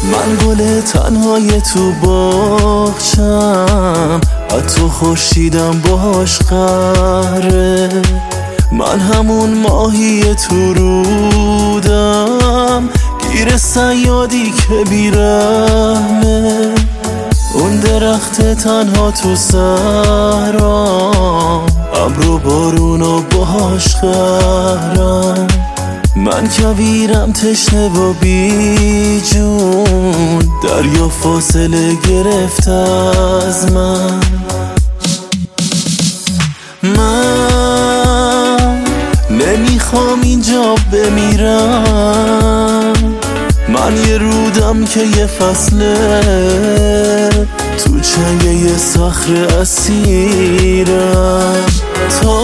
من گل تنهای تو باغچم، حتی خورشیدم باش قهره. من همون ماهی تو رودم، گیر صیادی که بیرحمه. اون درخت تنها تو صحرام، ابر و بارون و باش قهرم. من کویرم تشنه و بی جون، دریا فاصله گرفت از من. من نمیخوام اینجا بمیرم، من یه رودم که یه فصله تو چنگ یه صخره اسیرم. تا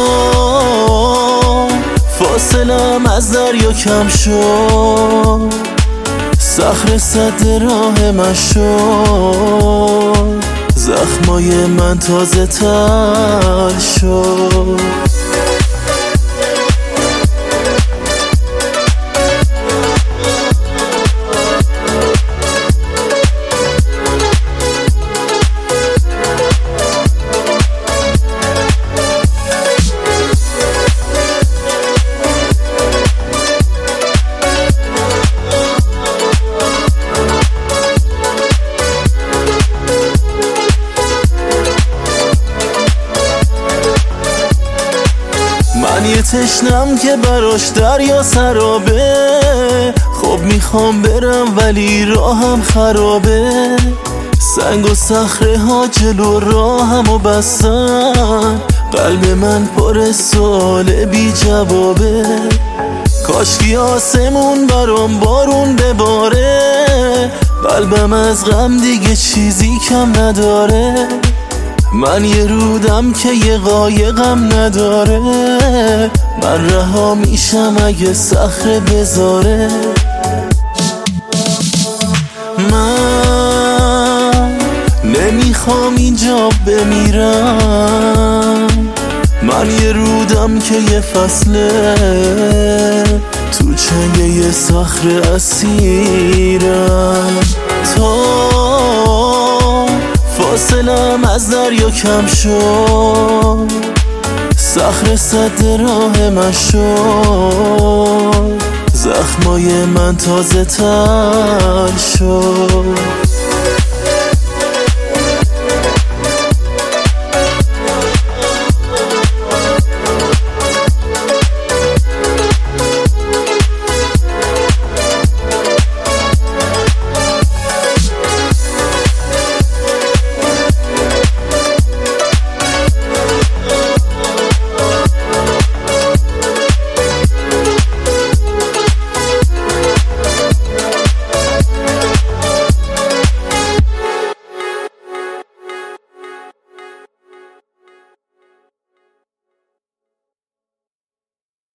فاصلم از دریا کم شد، صخره سد راه من شد، زخمای من تازه تر شد. من یه تشنم که براش دریا سرابه، خب میخوام برم ولی راهم خرابه. سنگ و صخره ها جلو راهمو بستن، قلب من پر سوال بی جوابه. کاشکی آسمون برام بارون بباره، قلبم از غم دیگه چیزی کم نداره. من یه رودم که یه قایقم نداره، من رها میشم اگه صخره بذاره. من نمیخوام اینجا بمیرم، من یه رودم که یه فصله تو چنگ یه صخره اسیرم. تا فاصلم از دریا کم شد، صخره سد راه من شد، زخمای من تازه تر شد.